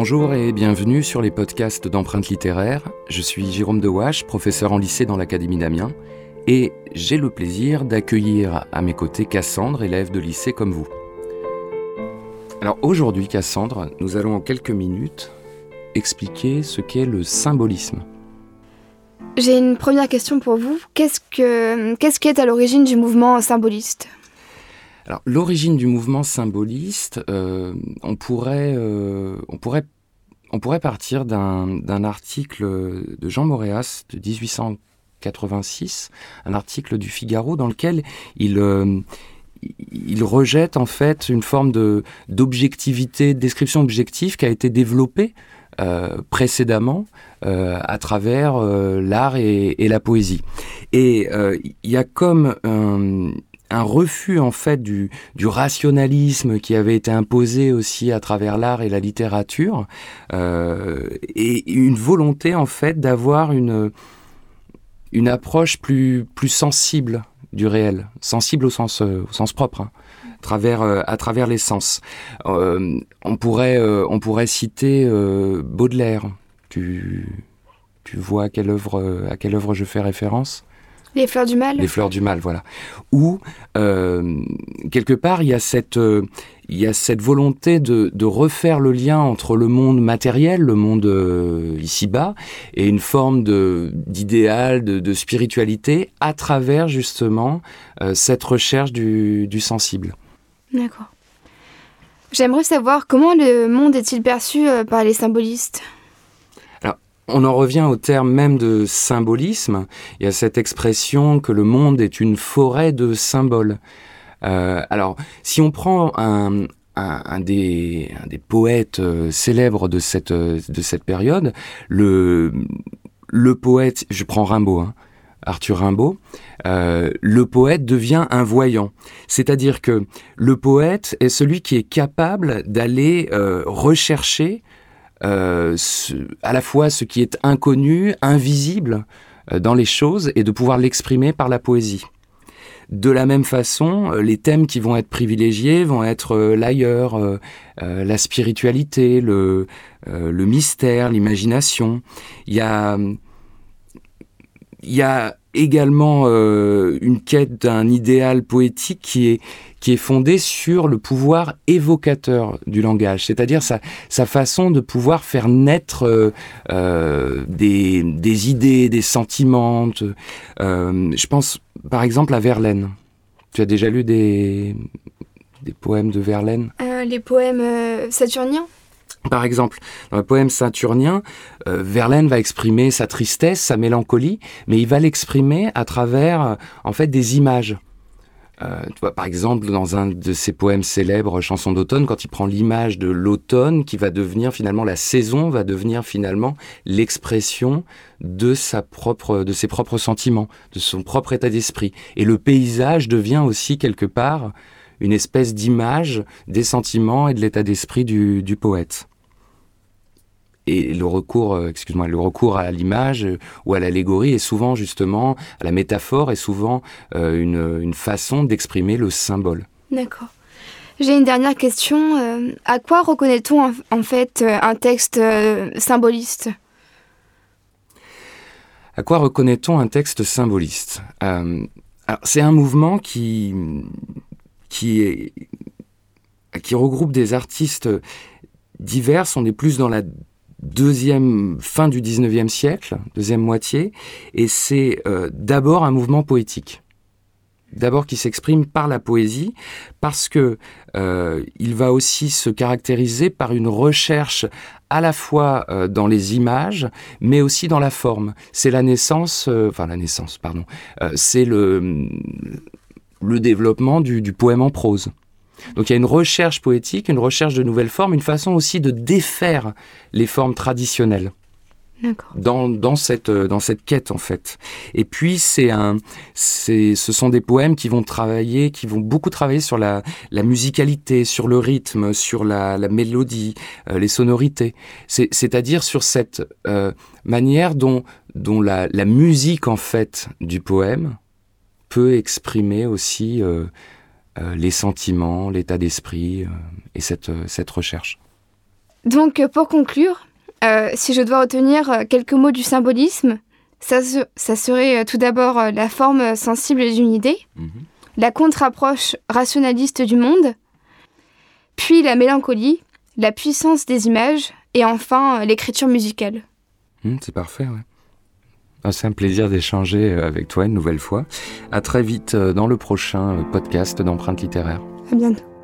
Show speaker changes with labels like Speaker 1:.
Speaker 1: Bonjour et bienvenue sur les podcasts d'Empreintes littéraires. Je suis Jérôme Dewache, professeur en lycée dans l'Académie d'Amiens, et j'ai le plaisir d'accueillir à mes côtés Cassandre, élève de lycée comme vous. Alors aujourd'hui, Cassandre, nous allons en quelques minutes expliquer ce qu'est le symbolisme.
Speaker 2: J'ai une première question pour vous. Qu'est-ce qui est à l'origine du mouvement symboliste ?
Speaker 1: Alors, l'origine du mouvement symboliste, on pourrait partir d'un article de Jean Moréas de 1886, un article du Figaro dans lequel il rejette en fait une forme d'objectivité, de description objective qui a été développée précédemment à travers l'art et la poésie. Et il y a comme un refus en fait du rationalisme qui avait été imposé aussi à travers l'art et la littérature, et une volonté en fait d'avoir une approche plus sensible du réel, sensible au sens propre, hein, à travers les sens. On pourrait citer Baudelaire. Tu vois à quelle œuvre je fais référence ?
Speaker 2: Les Fleurs du Mal ?
Speaker 1: Les Fleurs du Mal, voilà. Où, quelque part, il y a cette volonté de refaire le lien entre le monde matériel, le monde ici-bas, et une forme d'idéal, de spiritualité, à travers, justement, cette recherche du sensible.
Speaker 2: D'accord. J'aimerais savoir comment le monde est-il perçu par les symbolistes ?
Speaker 1: On en revient au terme même de symbolisme. Il y a cette expression que le monde est une forêt de symboles. Alors, si on prend un des poètes célèbres de cette période, le poète, je prends Rimbaud, hein, Arthur Rimbaud, le poète devient un voyant. C'est-à-dire que le poète est celui qui est capable d'aller rechercher à la fois ce qui est inconnu, invisible dans les choses, et de pouvoir l'exprimer par la poésie. De la même façon, les thèmes qui vont être privilégiés vont être l'ailleurs, la spiritualité, le mystère, l'imagination. Il y a également une quête d'un idéal poétique qui est fondée sur le pouvoir évocateur du langage, c'est-à-dire sa façon de pouvoir faire naître des idées, des sentiments. Je pense par exemple à Verlaine. Tu as déjà lu des poèmes de Verlaine ?
Speaker 2: Les poèmes saturniens ?
Speaker 1: Par exemple, dans le poème saturnien, Verlaine va exprimer sa tristesse, sa mélancolie, mais il va l'exprimer à travers, en fait, des images. Tu vois, par exemple, dans un de ses poèmes célèbres, Chanson d'automne, quand il prend l'image de l'automne, qui va devenir finalement la saison, va devenir finalement l'expression de ses propres sentiments, de son propre état d'esprit. Et le paysage devient aussi quelque part une espèce d'image des sentiments et de l'état d'esprit du poète. Et le recours à l'image ou à l'allégorie est souvent justement, à la métaphore est souvent une façon d'exprimer le symbole.
Speaker 2: D'accord. J'ai une dernière question. À quoi reconnaît-on en fait un texte symboliste ?
Speaker 1: À quoi reconnaît-on un texte symboliste ? Alors, c'est un mouvement qui regroupe des artistes divers. On est plus dans la fin du 19e siècle, deuxième moitié, et c'est d'abord un mouvement poétique. D'abord qui s'exprime par la poésie, parce que il va aussi se caractériser par une recherche à la fois dans les images, mais aussi dans la forme. C'est c'est le développement du poème en prose. Donc il y a une recherche poétique, une recherche de nouvelles formes, une façon aussi de défaire les formes traditionnelles.
Speaker 2: D'accord.
Speaker 1: Dans cette quête en fait. Et puis ce sont des poèmes qui vont beaucoup travailler sur la musicalité, sur le rythme, sur la mélodie, les sonorités. C'est-à-dire sur cette manière dont la musique en fait du poème peut exprimer aussi les sentiments, l'état d'esprit et cette recherche.
Speaker 2: Donc, pour conclure, si je dois retenir quelques mots du symbolisme, ça serait tout d'abord la forme sensible d'une idée, la contre-approche rationaliste du monde, puis la mélancolie, la puissance des images et enfin l'écriture musicale.
Speaker 1: C'est parfait, ouais. C'est un plaisir d'échanger avec toi une nouvelle fois. À très vite dans le prochain podcast d'Empreintes littéraires.
Speaker 2: À bientôt.